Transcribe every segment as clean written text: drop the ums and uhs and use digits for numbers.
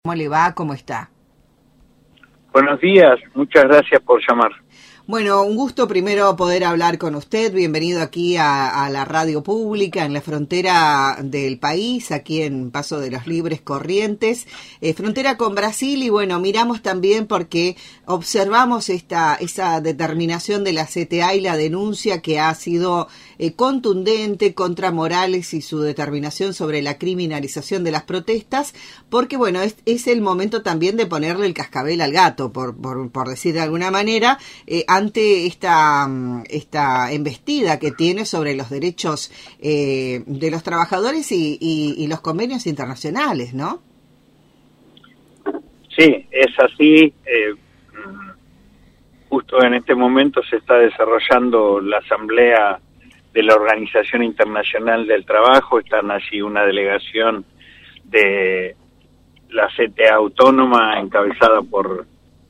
¿Cómo le va? ¿Cómo está? Buenos días, muchas gracias por llamar. Bueno, un gusto primero poder hablar con usted. Bienvenido aquí a la radio pública en la frontera del país, aquí en Paso de los Libres Corrientes, frontera con Brasil. Y bueno, miramos también porque observamos esa determinación de la CTA y la denuncia que ha sido contundente contra Morales y su determinación sobre la criminalización de las protestas, porque bueno, es el momento también de ponerle el cascabel al gato, por decir de alguna manera, ante esta embestida que tiene sobre los derechos de los trabajadores y los convenios internacionales, ¿no? Sí, es así. Justo en este momento se está desarrollando la asamblea de la Organización Internacional del Trabajo. Están allí una delegación de la CTA Autónoma encabezada por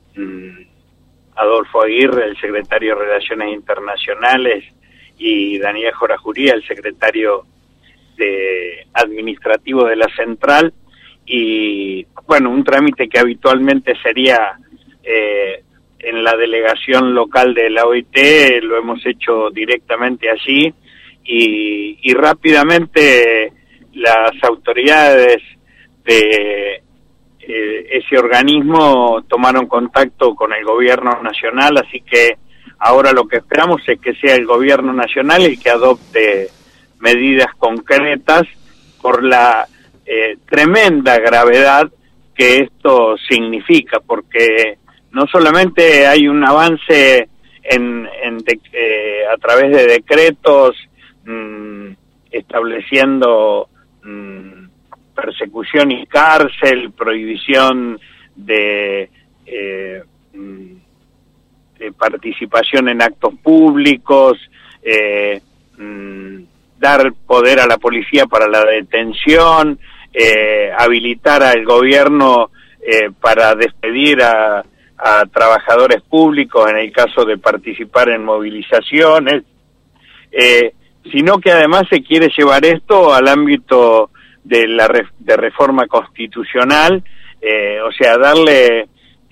Adolfo Aguirre, el secretario de Relaciones Internacionales, y Daniel Jorajuría, el secretario administrativo de la central. Y bueno, un trámite que habitualmente sería en la delegación local de la OIT, lo hemos hecho directamente allí, y rápidamente las autoridades de ese organismo tomaron contacto con el gobierno nacional, así que ahora lo que esperamos es que sea el gobierno nacional el que adopte medidas concretas por la tremenda gravedad que esto significa, porque no solamente hay un avance a través de decretos estableciendo persecución y cárcel, prohibición de participación en actos públicos, dar poder a la policía para la detención, habilitar al gobierno para despedir a trabajadores públicos en el caso de participar en movilizaciones, sino que además se quiere llevar esto al ámbito de reforma constitucional, o sea, darle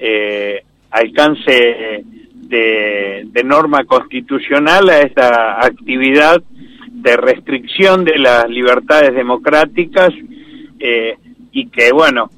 alcance de norma constitucional a esta actividad de restricción de las libertades democráticas, y que bueno,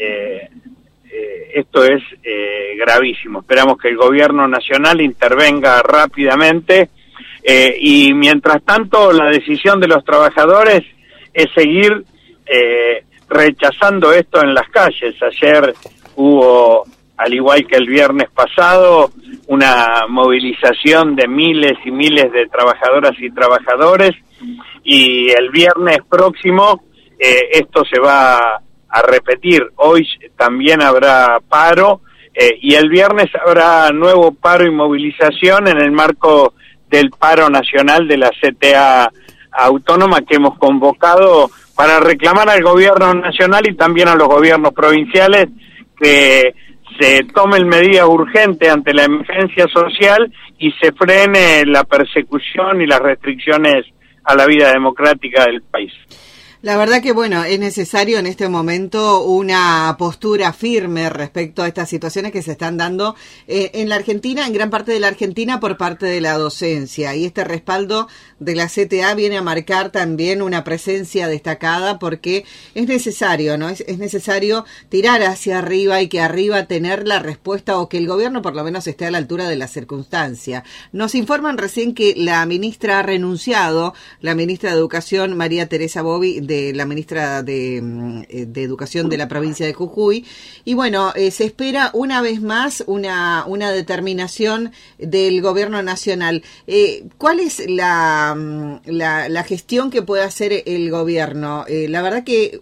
esto es gravísimo. Esperamos que el gobierno nacional intervenga rápidamente, y mientras tanto la decisión de los trabajadores es seguir rechazando esto en las calles. Ayer hubo, al igual que el viernes pasado, una movilización de miles y miles de trabajadoras y trabajadores, y el viernes próximo esto se va a repetir. Hoy también habrá paro, y el viernes habrá nuevo paro y movilización en el marco del paro nacional de la CTA Autónoma que hemos convocado para reclamar al gobierno nacional y también a los gobiernos provinciales que se tomen medidas urgentes ante la emergencia social y se frene la persecución y las restricciones a la vida democrática del país. La verdad que, bueno, es necesario en este momento una postura firme respecto a estas situaciones que se están dando en la Argentina, en gran parte de la Argentina, por parte de la docencia. Y este respaldo de la CTA viene a marcar también una presencia destacada, porque es necesario, ¿no? Es necesario tirar hacia arriba y que arriba tener la respuesta, o que el gobierno por lo menos esté a la altura de la circunstancia. Nos informan recién que la ministra ha renunciado, la ministra de Educación, María Teresa Bovi, la ministra de Educación de la provincia de Jujuy, y bueno, se espera una vez más una determinación del gobierno nacional. ¿Cuál es la gestión que puede hacer el gobierno? La verdad que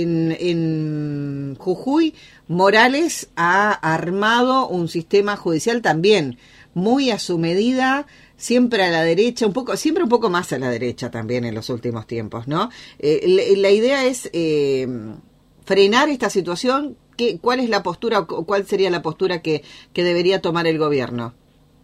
en Jujuy Morales ha armado un sistema judicial también muy a su medida, siempre a la derecha, siempre un poco más a la derecha también en los últimos tiempos, ¿no? La idea es frenar esta situación. ¿Cuál es la postura, cuál sería la postura que debería tomar el gobierno?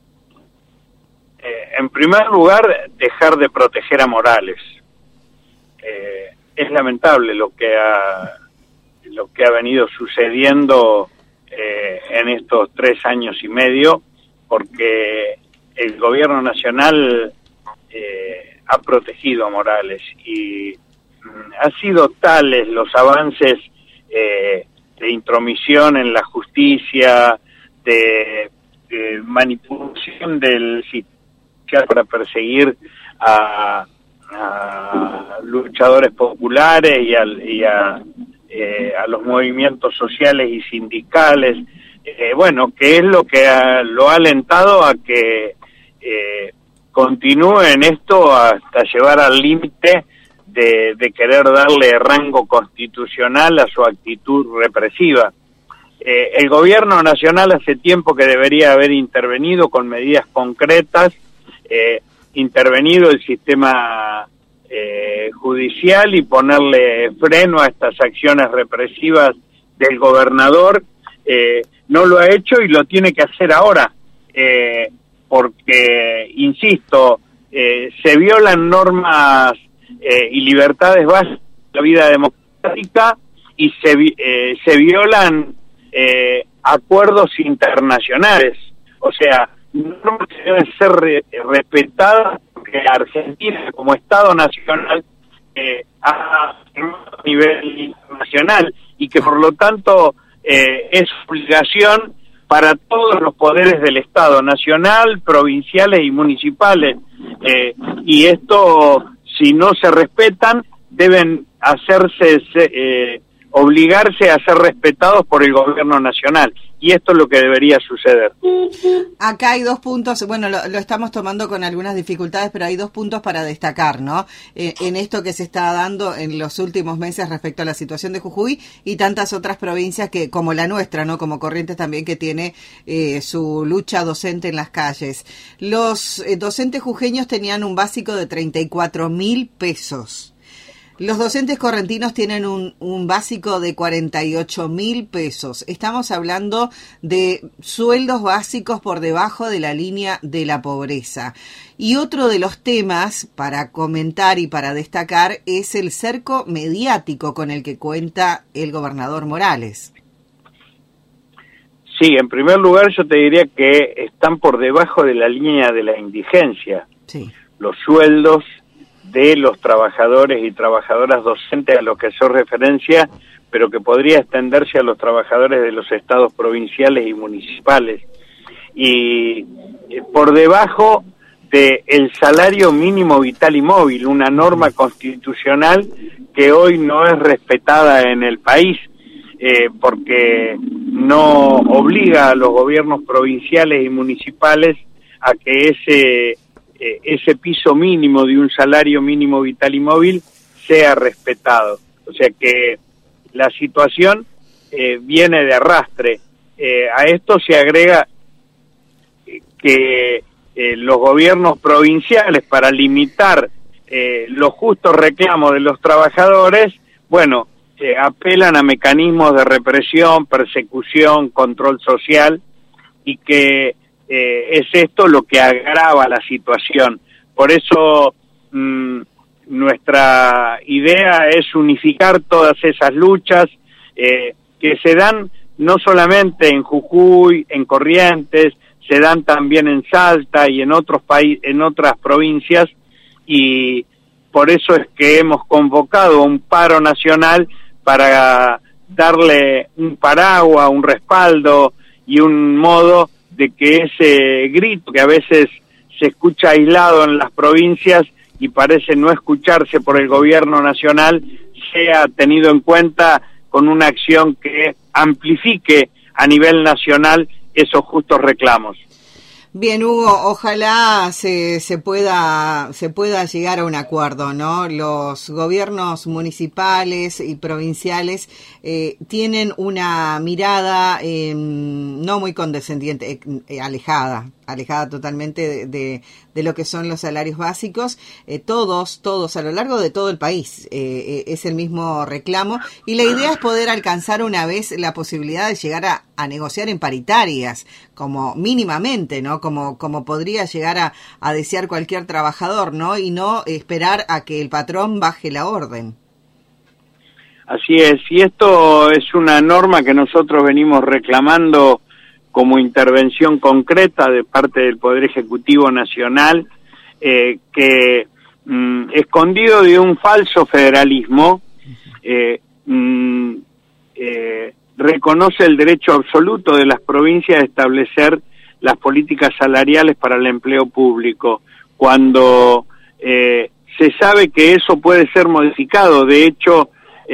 En primer lugar, dejar de proteger a Morales. Es lamentable lo que lo que ha venido sucediendo en estos 3 años y medio, porque el gobierno nacional ha protegido a Morales y ha sido tales los avances de intromisión en la justicia, de manipulación del sistema para perseguir a luchadores populares y a los movimientos sociales y sindicales, que es lo que lo ha alentado a que continúe en esto hasta llevar al límite de querer darle rango constitucional a su actitud represiva. El gobierno nacional hace tiempo que debería haber intervenido con medidas concretas, intervenido el sistema judicial y ponerle freno a estas acciones represivas del gobernador. No lo ha hecho y lo tiene que hacer ahora, porque, insisto, se violan normas y libertades básicas de la vida democrática y se violan acuerdos internacionales. O sea, normas que deben ser respetadas porque Argentina como Estado nacional a nivel internacional y que por lo tanto es obligación para todos los poderes del Estado, nacional, provinciales y municipales, y esto, si no se respetan, deben obligarse a ser respetados por el gobierno nacional, y esto es lo que debería suceder. Acá hay 2 puntos, bueno, lo estamos tomando con algunas dificultades, pero hay 2 puntos para destacar, ¿no? En esto que se está dando en los últimos meses respecto a la situación de Jujuy y tantas otras provincias que, como la nuestra, ¿no? Como Corrientes también, que tiene su lucha docente en las calles. Los docentes jujeños tenían un básico de 34.000 pesos. Los docentes correntinos tienen un básico de 48.000 pesos. Estamos hablando de sueldos básicos por debajo de la línea de la pobreza. Y otro de los temas para comentar y para destacar es el cerco mediático con el que cuenta el gobernador Morales. Sí, en primer lugar yo te diría que están por debajo de la línea de la indigencia. Sí. Los sueldos de los trabajadores y trabajadoras docentes a los que hace referencia, pero que podría extenderse a los trabajadores de los estados provinciales y municipales. Y por debajo del salario mínimo vital y móvil, una norma constitucional que hoy no es respetada en el país, porque no obliga a los gobiernos provinciales y municipales a que ese piso mínimo de un salario mínimo vital y móvil sea respetado. O sea que la situación viene de arrastre. A esto se agrega que los gobiernos provinciales, para limitar los justos reclamos de los trabajadores, apelan a mecanismos de represión, persecución, control social, y que es esto lo que agrava la situación. Por eso nuestra idea es unificar todas esas luchas que se dan no solamente en Jujuy, en Corrientes, se dan también en Salta y en otros en otras provincias, y por eso es que hemos convocado un paro nacional para darle un paraguas, un respaldo y un modo de que ese grito que a veces se escucha aislado en las provincias y parece no escucharse por el gobierno nacional, sea tenido en cuenta con una acción que amplifique a nivel nacional esos justos reclamos. Bien, Hugo, ojalá se pueda llegar a un acuerdo, ¿no? Los gobiernos municipales y provinciales tienen una mirada no muy condescendiente, alejada totalmente de lo que son los salarios básicos. Todos a lo largo de todo el país es el mismo reclamo, y la idea es poder alcanzar una vez la posibilidad de llegar a negociar en paritarias, como mínimamente, ¿no? Como podría llegar a desear cualquier trabajador, ¿no? Y no esperar a que el patrón baje la orden. Así es, y esto es una norma que nosotros venimos reclamando como intervención concreta de parte del Poder Ejecutivo Nacional, que escondido de un falso federalismo, reconoce el derecho absoluto de las provincias a establecer las políticas salariales para el empleo público, cuando se sabe que eso puede ser modificado. De hecho,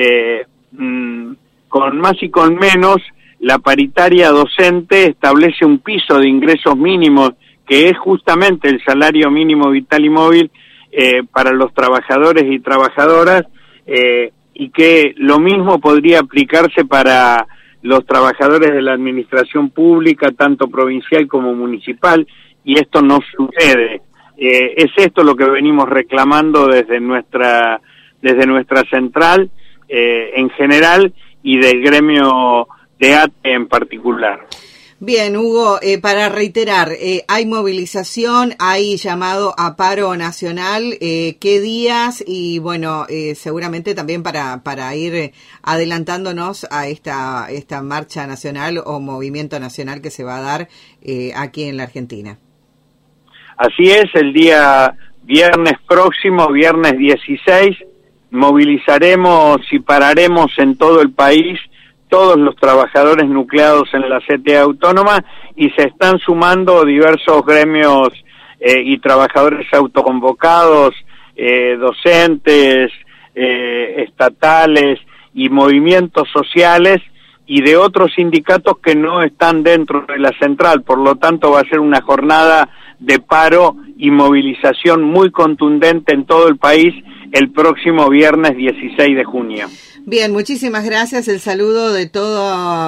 con más y con menos, la paritaria docente establece un piso de ingresos mínimos, que es justamente el salario mínimo vital y móvil para los trabajadores y trabajadoras, y que lo mismo podría aplicarse para los trabajadores de la administración pública, tanto provincial como municipal, y esto no sucede. Es esto lo que venimos reclamando desde nuestra central en general y del gremio de ATE en particular. Bien, Hugo, para reiterar, hay movilización, hay llamado a paro nacional, ¿qué días? Y bueno, seguramente también para ir adelantándonos a esta marcha nacional o movimiento nacional que se va a dar aquí en la Argentina. Así es, el día viernes próximo, viernes 16, movilizaremos y pararemos en todo el país todos los trabajadores nucleados en la CTA Autónoma, y se están sumando diversos gremios y trabajadores autoconvocados, docentes, estatales y movimientos sociales, y de otros sindicatos que no están dentro de la central. Por lo tanto, va a ser una jornada de paro y movilización muy contundente en todo el país el próximo viernes 16 de junio. Bien, muchísimas gracias. El saludo de todo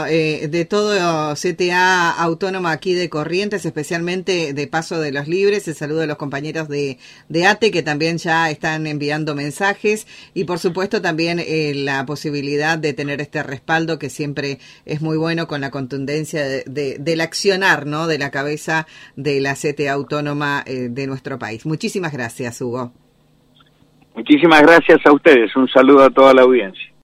CTA Autónoma aquí de Corrientes, especialmente de Paso de los Libres. El saludo de los compañeros de ATE, que también ya están enviando mensajes, y por supuesto también la posibilidad de tener este respaldo, que siempre es muy bueno, con la contundencia del accionar, ¿no?, de la cabeza de la CTA Autónoma de nuestro país. Muchísimas gracias, Hugo. Muchísimas gracias a ustedes. Un saludo a toda la audiencia.